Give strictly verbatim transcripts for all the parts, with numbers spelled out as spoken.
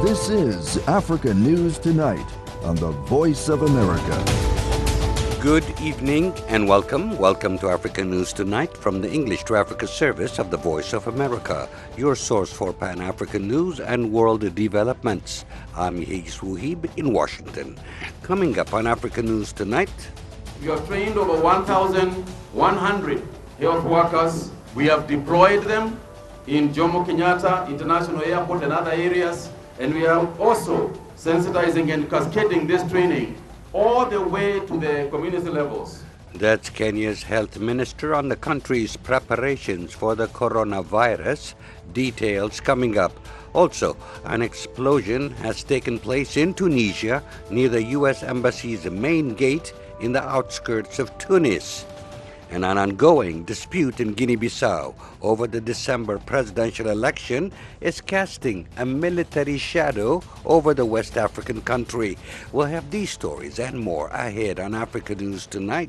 This is Africa News Tonight on the Voice of America. Good evening and welcome. Welcome to Africa News Tonight from the English to Africa service of the Voice of America, your source for Pan-African news and world developments. I'm Higgs Wuhib in Washington. Coming up on Africa News Tonight. We have trained over one thousand one hundred health workers. We have deployed them in Jomo Kenyatta International Airport and other areas. And we are also sensitizing and cascading this training all the way to the community levels. That's Kenya's health minister on the country's preparations for the coronavirus. Details coming up. Also, an explosion has taken place in Tunisia near the U S Embassy's main gate in the outskirts of Tunis. And an ongoing dispute in Guinea-Bissau over the December presidential election is casting a military shadow over the West African country. We'll have these stories and more ahead on Africa News Tonight.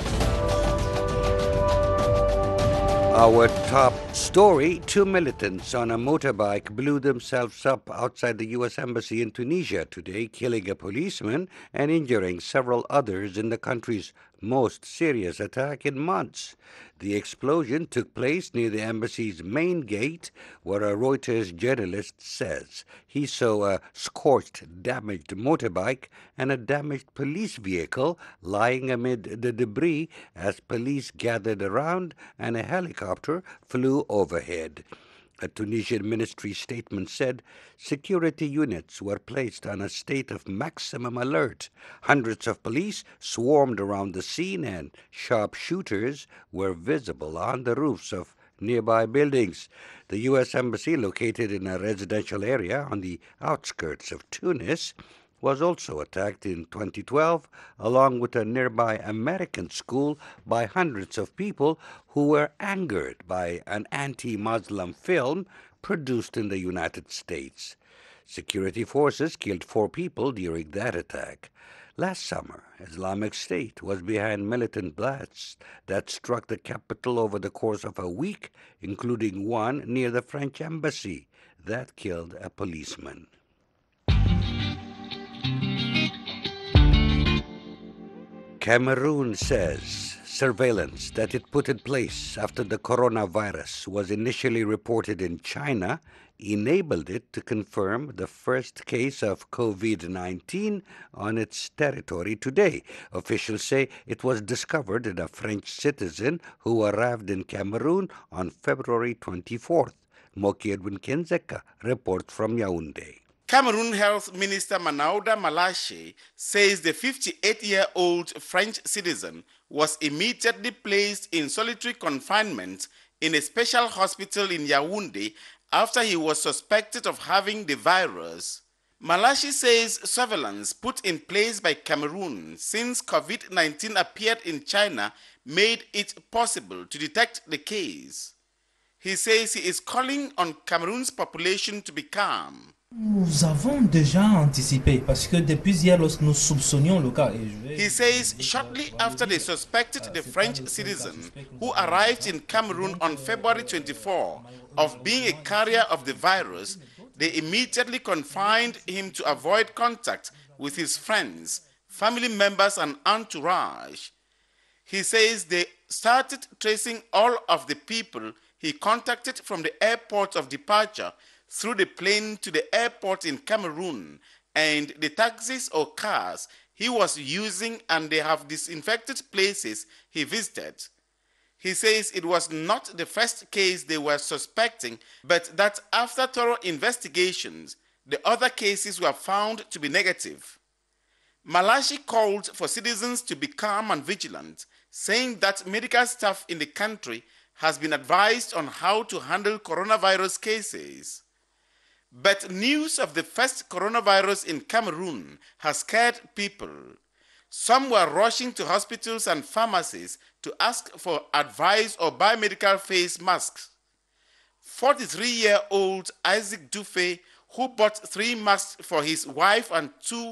Our top story, two militants on a motorbike blew themselves up outside the U S Embassy in Tunisia today, killing a policeman and injuring several others in the country's most serious attack in months. The explosion took place near the embassy's main gate, where a Reuters journalist says he saw a scorched, damaged motorbike and a damaged police vehicle lying amid the debris as police gathered around and a helicopter flew overhead. A Tunisian ministry statement said security units were placed on a state of maximum alert. Hundreds of police swarmed around the scene and sharpshooters were visible on the roofs of nearby buildings. The U S Embassy, located in a residential area on the outskirts of Tunis, was also attacked in twenty twelve, along with a nearby American school, by hundreds of people who were angered by an anti-Muslim film produced in the United States. Security forces killed four people during that attack. Last summer, Islamic State was behind militant blasts that struck the capital over the course of a week, including one near the French embassy that killed a policeman. Cameroon says surveillance that it put in place after the coronavirus was initially reported in China enabled it to confirm the first case of COVID nineteen on its territory today. Officials say it was discovered in a French citizen who arrived in Cameroon on February twenty-fourth. Moki Edwin Kenzeka reports from Yaoundé. Cameroon Health Minister Manauda Malache says the fifty-eight-year-old French citizen was immediately placed in solitary confinement in a special hospital in Yaoundé after he was suspected of having the virus. Malachi says surveillance put in place by Cameroon since COVID nineteen appeared in China made it possible to detect the case. He says he is calling on Cameroon's population to be calm. Nous avons déjà anticipé parce que depuis hier lorsque nous soupçonnions le cas. He says shortly after they suspected the French citizen who arrived in Cameroon on February twenty-fourth of being a carrier of the virus, they immediately confined him to avoid contact with his friends, family members and entourage. He says they started tracing all of the people he contacted from the airport of departure through the plane to the airport in Cameroon and the taxis or cars he was using, and they have disinfected places he visited. He says it was not the first case they were suspecting, but that after thorough investigations, the other cases were found to be negative. Malachi called for citizens to be calm and vigilant, saying that medical staff in the country has been advised on how to handle coronavirus cases. But news of the first coronavirus in Cameroon has scared people. Some were rushing to hospitals and pharmacies to ask for advice or buy medical face masks. forty-three-year-old Isaac Dufay, who bought three masks for his wife and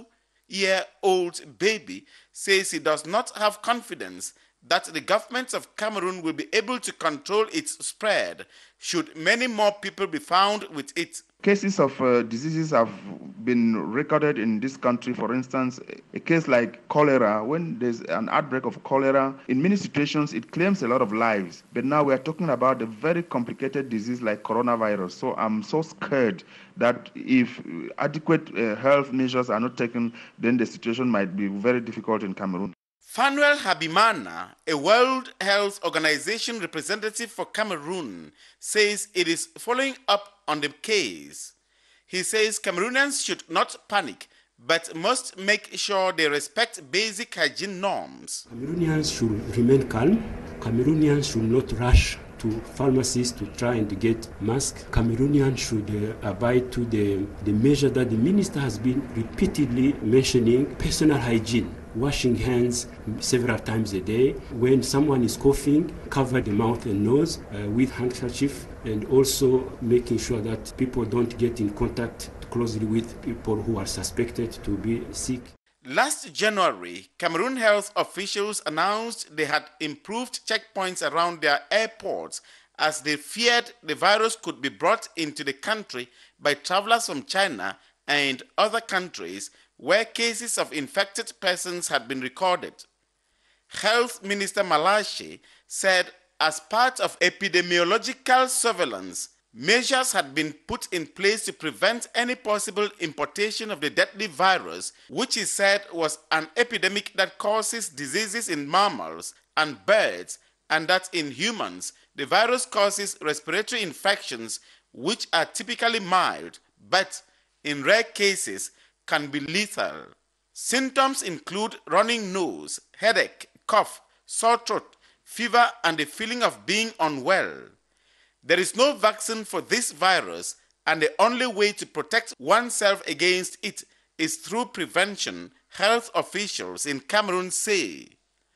two-year-old baby, says he does not have confidence that the government of Cameroon will be able to control its spread should many more people be found with it. Cases of uh, diseases have been recorded in this country. For instance, a case like cholera, when there's an outbreak of cholera, in many situations it claims a lot of lives. But now we are talking about a very complicated disease like coronavirus. So I'm so scared that if adequate uh, health measures are not taken, then the situation might be very difficult in Cameroon. Fanuel Habimana, a World Health Organization representative for Cameroon, says it is following up on the case. He says Cameroonians should not panic, but must make sure they respect basic hygiene norms. Cameroonians should remain calm. Cameroonians should not rush to pharmacies to try and get masks. Cameroonians should uh, abide to the, the measure that the minister has been repeatedly mentioning: personal hygiene, washing hands several times a day. When someone is coughing, cover the mouth and nose uh, with handkerchief, and also making sure that people don't get in contact closely with people who are suspected to be sick. Last January, Cameroon health officials announced they had improved checkpoints around their airports as they feared the virus could be brought into the country by travelers from China and other countries where cases of infected persons had been recorded. Health Minister Malachi said as part of epidemiological surveillance, measures had been put in place to prevent any possible importation of the deadly virus, which he said was an epidemic that causes diseases in mammals and birds, and that in humans, the virus causes respiratory infections which are typically mild, but in rare cases can be lethal. Symptoms include running nose, headache, cough, sore throat, fever, and the feeling of being unwell. There is no vaccine for this virus, and the only way to protect oneself against it is through prevention, health officials in Cameroon say.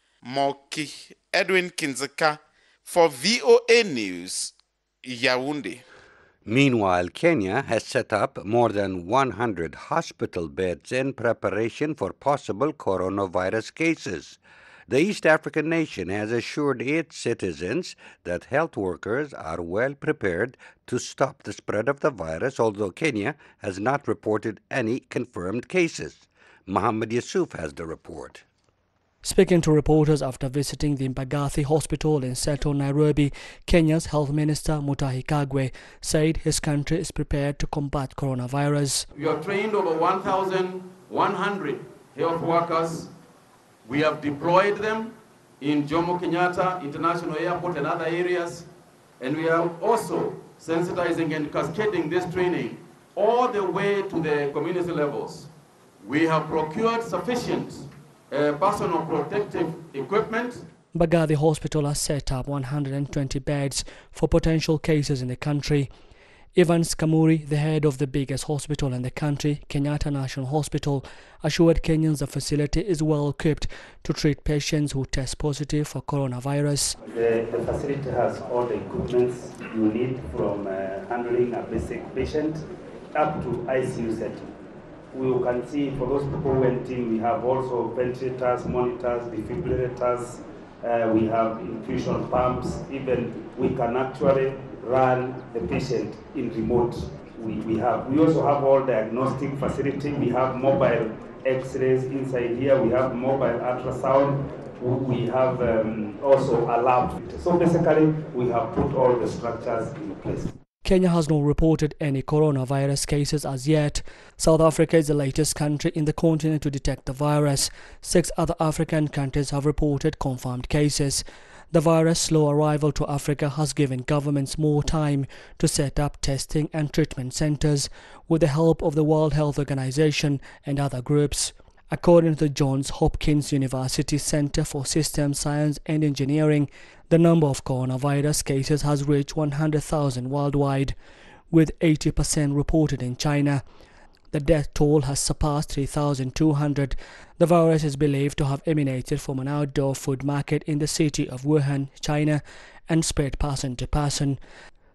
Moki Edwin Kinzeka for V O A News, Yaoundé. Meanwhile, Kenya has set up more than one hundred hospital beds in preparation for possible coronavirus cases. The East African nation has assured its citizens that health workers are well prepared to stop the spread of the virus, although Kenya has not reported any confirmed cases. Muhammad Yusuf has the report. Speaking to reporters after visiting the Mbagathi Hospital in Seto, Nairobi, Kenya's Health Minister Mutahi Kagwe said his country is prepared to combat coronavirus. We have trained over one thousand one hundred health workers. We have deployed them in Jomo Kenyatta International Airport and other areas, and we are also sensitizing and cascading this training all the way to the community levels. We have procured sufficient uh, personal protective equipment. Mbagathi Hospital has set up one hundred twenty beds for potential cases in the country. Evans Kamuri, the head of the biggest hospital in the country, Kenyatta National Hospital, assured Kenyans the facility is well equipped to treat patients who test positive for coronavirus. The, the facility has all the equipment you need, from uh, handling a basic patient up to I C U setting. We can see for those people who went in, we have also ventilators, monitors, defibrillators, uh, we have infusion pumps, even we can actually run the patient in remote. We, we have. We also have all diagnostic facility. We have mobile X-rays inside here. We have mobile ultrasound. We have um, also a lab. So basically, we have put all the structures in place. Kenya has not reported any coronavirus cases as yet. South Africa is the latest country in the continent to detect the virus. Six other African countries have reported confirmed cases. The virus' slow arrival to Africa has given governments more time to set up testing and treatment centers with the help of the World Health Organization and other groups. According to the Johns Hopkins University Center for Systems Science and Engineering, the number of coronavirus cases has reached one hundred thousand worldwide, with eighty percent reported in China. The death toll has surpassed three thousand two hundred. The virus is believed to have emanated from an outdoor food market in the city of Wuhan, China, and spread person to person.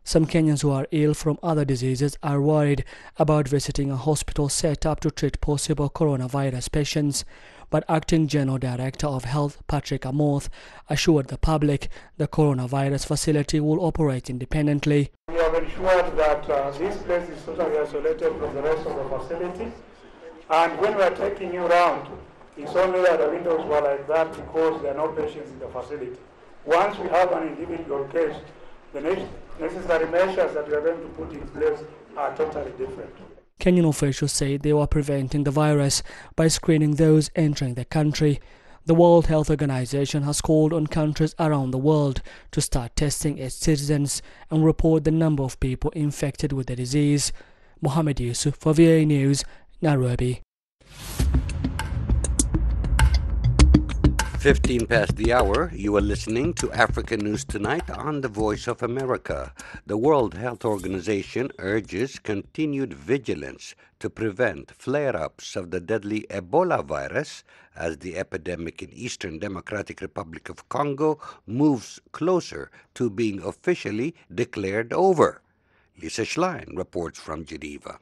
Some Kenyans who are ill from other diseases are worried about visiting a hospital set up to treat possible coronavirus patients. But Acting General Director of Health Patrick Amoth assured the public the coronavirus facility will operate independently. We have ensured that uh, this place is totally isolated from the rest of the facility, and when we are taking you around, it's only that the windows were like that because there are no patients in the facility. Once we have an individual case, the necessary measures that we are going to put in place are totally different. Kenyan officials say they were preventing the virus by screening those entering the country. The World Health Organization has called on countries around the world to start testing its citizens and report the number of people infected with the disease. Mohammed Yusuf for V O A News, Nairobi. fifteen past the hour, you are listening to African News Tonight on the Voice of America. The World Health Organization urges continued vigilance to prevent flare-ups of the deadly Ebola virus as the epidemic in Eastern Democratic Republic of Congo moves closer to being officially declared over. Lisa Schlein reports from Geneva.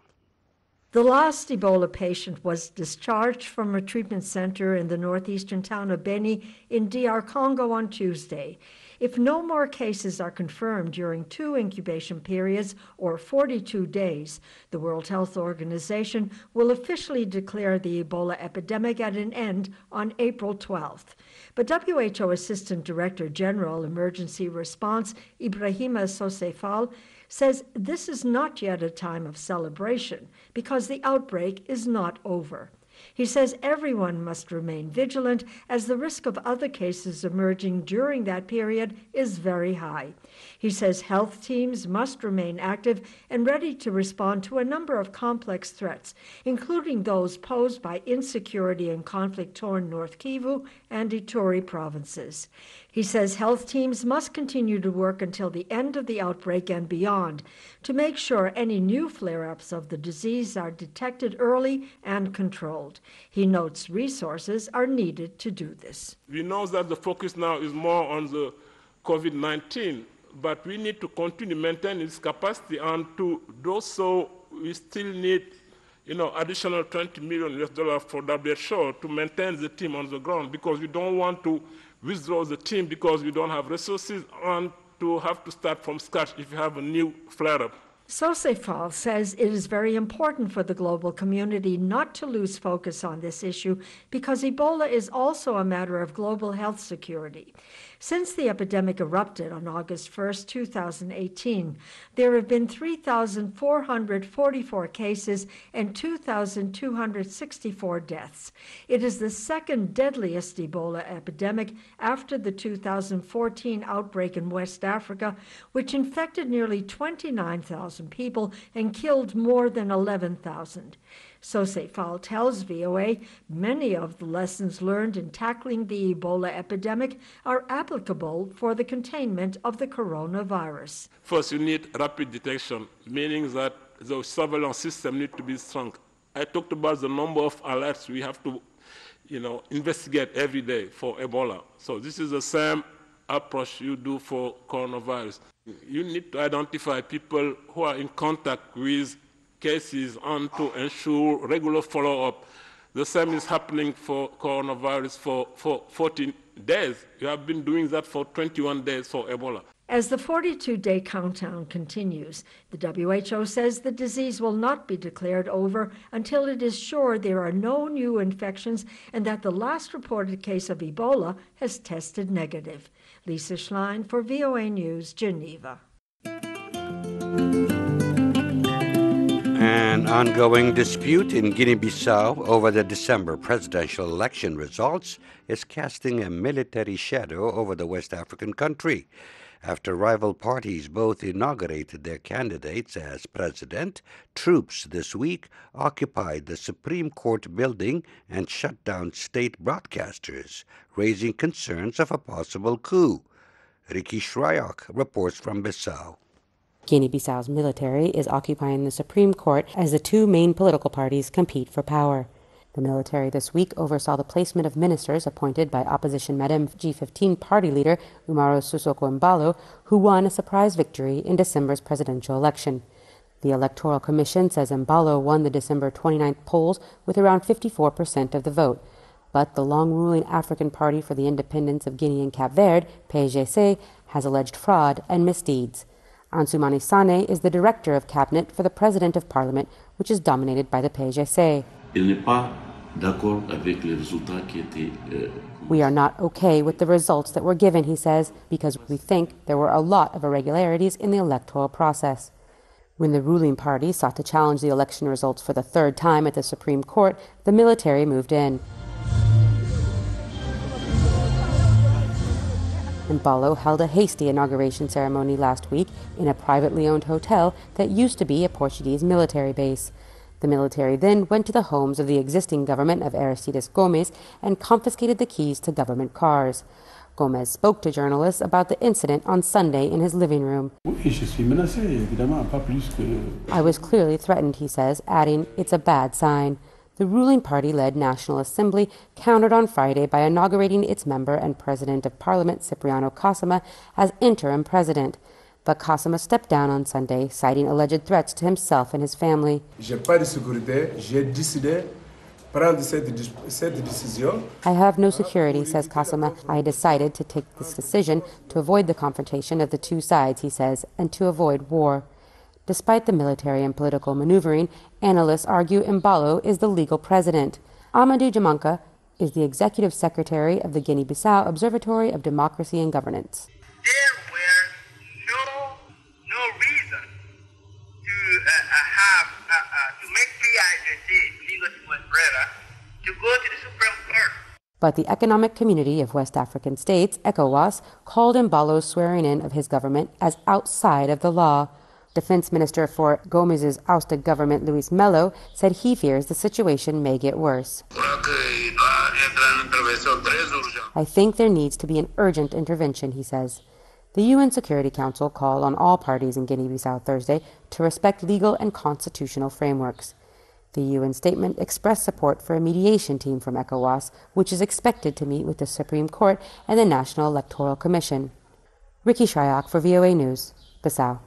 The last Ebola patient was discharged from a treatment center in the northeastern town of Beni in D R Congo on Tuesday. If no more cases are confirmed during two incubation periods or forty-two days, the World Health Organization will officially declare the Ebola epidemic at an end on April twelfth. But W H O Assistant Director General Emergency Response Ibrahima Sosefal says this is not yet a time of celebration because the outbreak is not over. He says everyone must remain vigilant as the risk of other cases emerging during that period is very high. He says health teams must remain active and ready to respond to a number of complex threats, including those posed by insecurity in conflict-torn North Kivu and Ituri provinces. He says health teams must continue to work until the end of the outbreak and beyond to make sure any new flare-ups of the disease are detected early and controlled. He notes resources are needed to do this. We know that the focus now is more on the COVID nineteen, but we need to continue to maintain its capacity, and to do so, we still need you know, additional twenty million U S dollars for W H O to maintain the team on the ground, because we don't want to withdraw the team because we don't have resources and to have to start from scratch if you have a new flare-up. Sosefal says it is very important for the global community not to lose focus on this issue because Ebola is also a matter of global health security. Since the epidemic erupted on August first, two thousand eighteen, there have been three thousand four hundred forty-four cases and two thousand two hundred sixty-four deaths. It is the second deadliest Ebola epidemic after the two thousand fourteen outbreak in West Africa, which infected nearly twenty-nine thousand people and killed more than eleven thousand. Sosefal tells V O A many of the lessons learned in tackling the Ebola epidemic are applicable for the containment of the coronavirus. First, you need rapid detection, meaning that the surveillance system needs to be strong. I talked about the number of alerts we have to you know, investigate every day for Ebola. So this is the same approach you do for coronavirus. You need to identify people who are in contact with cases and to ensure regular follow-up. The same is happening for coronavirus for, for fourteen days. You have been doing that for twenty-one days for Ebola. As the forty-two day countdown continues, the W H O says the disease will not be declared over until it is sure there are no new infections and that the last reported case of Ebola has tested negative. Lisa Schlein for V O A News, Geneva. An ongoing dispute in Guinea-Bissau over the December presidential election results is casting a military shadow over the West African country. After rival parties both inaugurated their candidates as president, troops this week occupied the Supreme Court building and shut down state broadcasters, raising concerns of a possible coup. Ricky Shryock reports from Bissau. Guinea-Bissau's military is occupying the Supreme Court as the two main political parties compete for power. The military this week oversaw the placement of ministers appointed by opposition Madem G fifteen party leader Umaro Sissoco Embalo, who won a surprise victory in December's presidential election. The Electoral Commission says Embalo won the December twenty-ninth polls with around fifty-four percent of the vote. But the long-ruling African Party for the Independence of Guinea and Cape Verde, P G C, has alleged fraud and misdeeds. Ansoumani Sane is the director of cabinet for the President of Parliament, which is dominated by the P G C. We are not okay with the results that were given, he says, because we think there were a lot of irregularities in the electoral process. When the ruling party sought to challenge the election results for the third time at the Supreme Court, the military moved in. Embalo held a hasty inauguration ceremony last week in a privately owned hotel that used to be a Portuguese military base. The military then went to the homes of the existing government of Aristides Gomes and confiscated the keys to government cars. Gomes spoke to journalists about the incident on Sunday in his living room. I was clearly threatened, he says, adding, it's a bad sign. The ruling party-led National Assembly countered on Friday by inaugurating its member and President of Parliament, Cipriano Cassama, as interim president. But Cassama stepped down on Sunday, citing alleged threats to himself and his family. I have no security, says Cassama. I decided to take this decision to avoid the confrontation of the two sides, he says, and to avoid war. Despite the military and political maneuvering, analysts argue Embalo is the legal president. Amadou Jamanka is the executive secretary of the Guinea-Bissau Observatory of Democracy and Governance. There were no, no reason to uh, have uh, uh, to make P I G C legal to umbrella to go to the Supreme Court. But the Economic Community of West African States, ECOWAS, called Embalo's swearing in of his government as outside of the law. Defense Minister for Gomez's ousted government, Luis Melo, said he fears the situation may get worse. I think there needs to be an urgent intervention, he says. The U N Security Council called on all parties in Guinea-Bissau Thursday to respect legal and constitutional frameworks. The U N statement expressed support for a mediation team from ECOWAS, which is expected to meet with the Supreme Court and the National Electoral Commission. Ricky Shryock for V O A News, Bissau.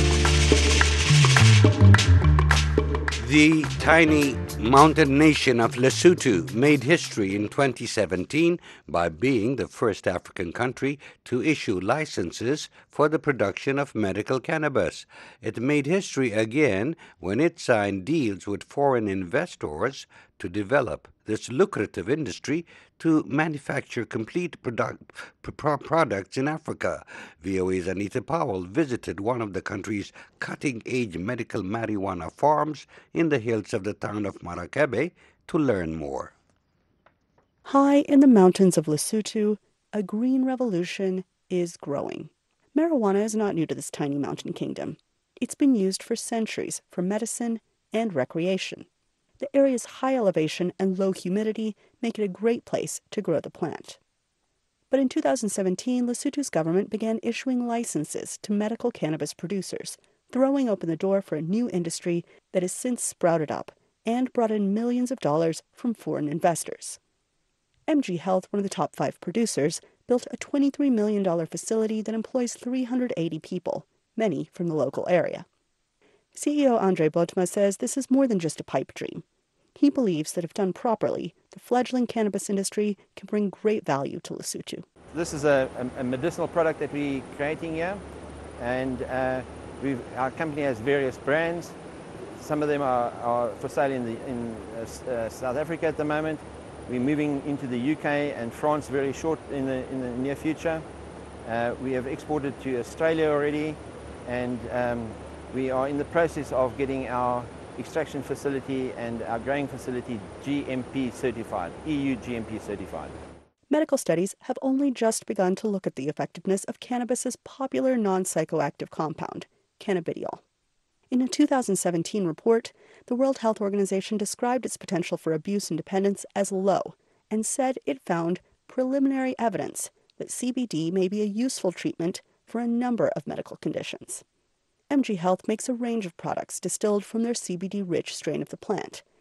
The tiny mountain nation of Lesotho made history in twenty seventeen by being the first African country to issue licenses for the production of medical cannabis. It made history again when it signed deals with foreign investors to develop this lucrative industry to manufacture complete product, pro- products in Africa. V O A's Anita Powell visited one of the country's cutting-edge medical marijuana farms in the hills of the town of Marakebe to learn more. High in the mountains of Lesotho, a green revolution is growing. Marijuana is not new to this tiny mountain kingdom. It's been used for centuries for medicine and recreation. The area's high elevation and low humidity make it a great place to grow the plant. But in two thousand seventeen, Lesotho's government began issuing licenses to medical cannabis producers, throwing open the door for a new industry that has since sprouted up and brought in millions of dollars from foreign investors. M G Health, one of the top five producers, built a twenty-three million dollars facility that employs three hundred eighty people, many from the local area. C E O Andre Botma says this is more than just a pipe dream. He believes that if done properly, the fledgling cannabis industry can bring great value to Lesotho. This is a, a medicinal product that we're creating here, and uh, we've, our company has various brands. Some of them are, are for sale in, the, in uh, uh, South Africa at the moment. We're moving into the U K and France very short in the, in the near future. Uh, we have exported to Australia already, and um, we are in the process of getting our extraction facility and our growing facility G M P certified, E U G M P certified. Medical studies have only just begun to look at the effectiveness of cannabis's popular non-psychoactive compound, cannabidiol. In a two thousand seventeen report, the World Health Organization described its potential for abuse and dependence as low and said it found preliminary evidence that C B D may be a useful treatment for a number of medical conditions. M G Health makes a range of products distilled from their C B D-rich strain of the plant,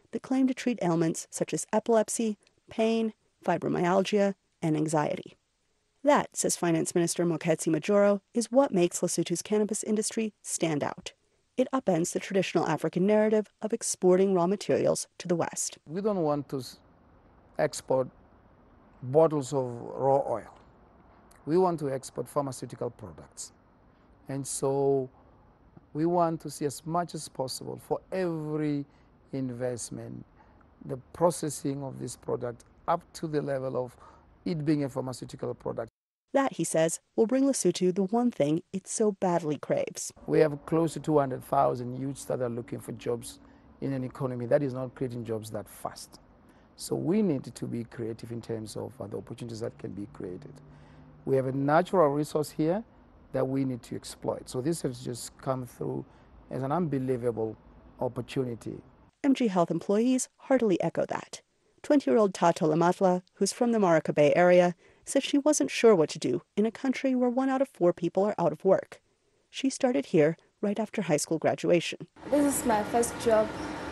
that claim to treat ailments such as epilepsy, pain, fibromyalgia, and anxiety. That, says Finance Minister Mokgweetsi Majoro, is what makes Lesotho's cannabis industry stand out. It upends the traditional African narrative of exporting raw materials to the West. We don't want to export bottles of raw oil. We want to export pharmaceutical products. And so we want to see as much as possible for every investment, the processing of this product up to the level of it being a pharmaceutical product. That, he says, will bring Lesotho the one thing it so badly craves. We have close to two hundred thousand youths that are looking for jobs in an economy that is not creating jobs that fast. So we need to be creative in terms of uh, the opportunities that can be created. We have a natural resource here that we need to exploit. So this has just come through as an unbelievable opportunity. M G Health employees heartily echo that. twenty-year-old Tato Lamatla, who's from the Maraka Bay area, said she wasn't sure what to do in a country where one out of four people are out of work. She started here right after high school graduation. This is my first job.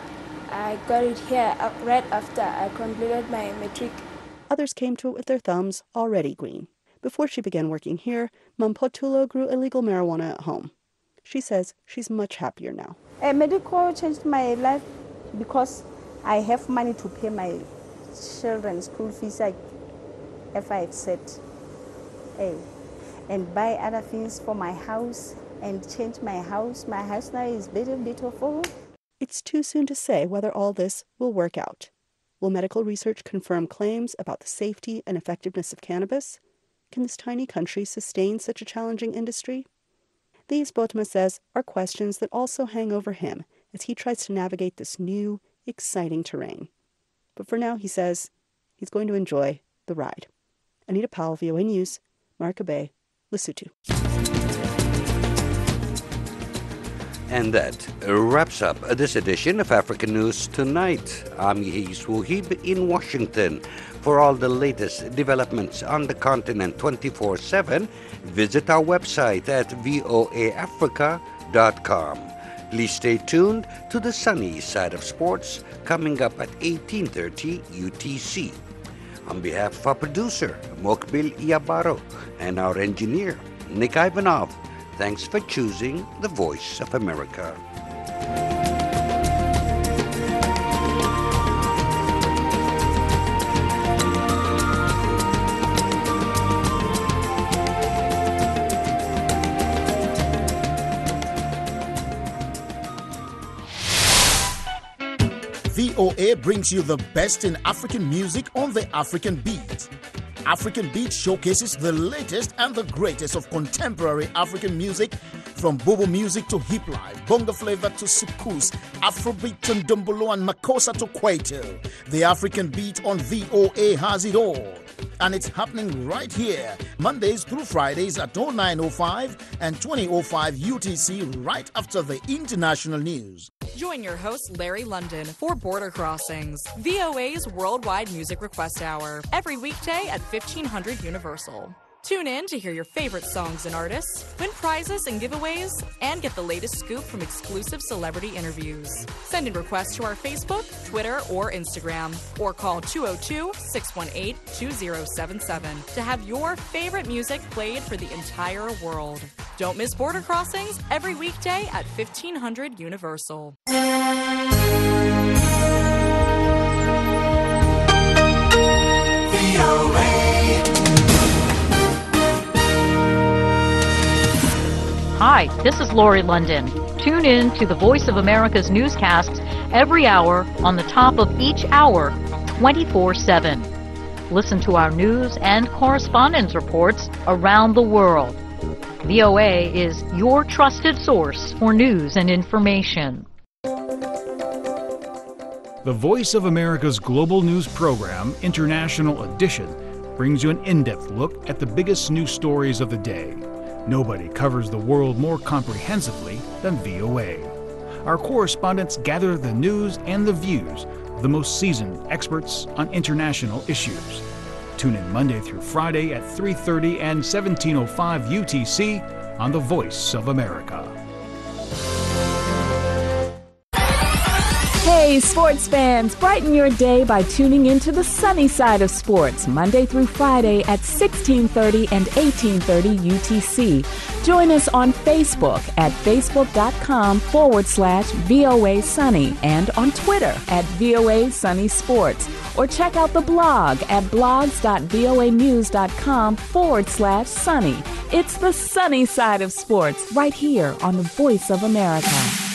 I got it here right after I completed my matric. Others came to it with their thumbs already green. Before she began working here, Mampotulo grew illegal marijuana at home. She says she's much happier now. A medical changed my life because I have money to pay my children's school fees, like if I set A, and buy other things for my house and change my house. My house now is very beautiful. It's too soon to say whether all this will work out. Will medical research confirm claims about the safety and effectiveness of cannabis? Can this tiny country sustain such a challenging industry? These, Botma says, are questions that also hang over him as he tries to navigate this new, exciting terrain. But for now, he says, he's going to enjoy the ride. Anita Powell, V O A News, Maraka Bay, Lesotho. And that wraps up this edition of African News Tonight. I'm Yehis Wuhib in Washington. For all the latest developments on the continent twenty-four seven, visit our website at voa africa dot com. Please stay tuned to the sunny side of sports coming up at eighteen thirty U T C. On behalf of our producer, Mokbil Iabaro, and our engineer, Nick Ivanov, thanks for choosing the Voice of America. V O A brings you the best in African music on the African Beat. African Beat showcases the latest and the greatest of contemporary African music, from Bobo music to hip life, bongo flavor to soukous, Afrobeat to ndombolo and makossa to kwaito. The African Beat on V O A has it all. And it's happening right here, Mondays through Fridays at oh nine oh five and twenty oh five U T C, right after the international news. Join your host, Larry London, for Border Crossings, V O A's worldwide music request hour, every weekday at fifteen hundred Universal. Tune in to hear your favorite songs and artists, win prizes and giveaways, and get the latest scoop from exclusive celebrity interviews. Send in requests to our Facebook, Twitter, or Instagram, or call two oh two, six one eight, two oh seven seven to have your favorite music played for the entire world. Don't miss Border Crossings every weekday at fifteen hundred Universal. Hi, this is Lori London. Tune in to the Voice of America's newscasts every hour on the top of each hour, twenty-four seven. Listen to our news and correspondence reports around the world. V O A is your trusted source for news and information. The Voice of America's global news program, International Edition, brings you an in-depth look at the biggest news stories of the day. Nobody covers the world more comprehensively than V O A. Our correspondents gather the news and the views of the most seasoned experts on international issues. Tune in Monday through Friday at three thirty and seventeen oh five U T C on The Voice of America. Hey, sports fans, brighten your day by tuning into the sunny side of sports, Monday through Friday at sixteen thirty and eighteen thirty U T C. Join us on Facebook at facebook.com forward slash VOA Sunny and on Twitter at VOA Sunny Sports. Or check out the blog at blogs.voanews.com forward slash sunny. It's the sunny side of sports right here on the Voice of America.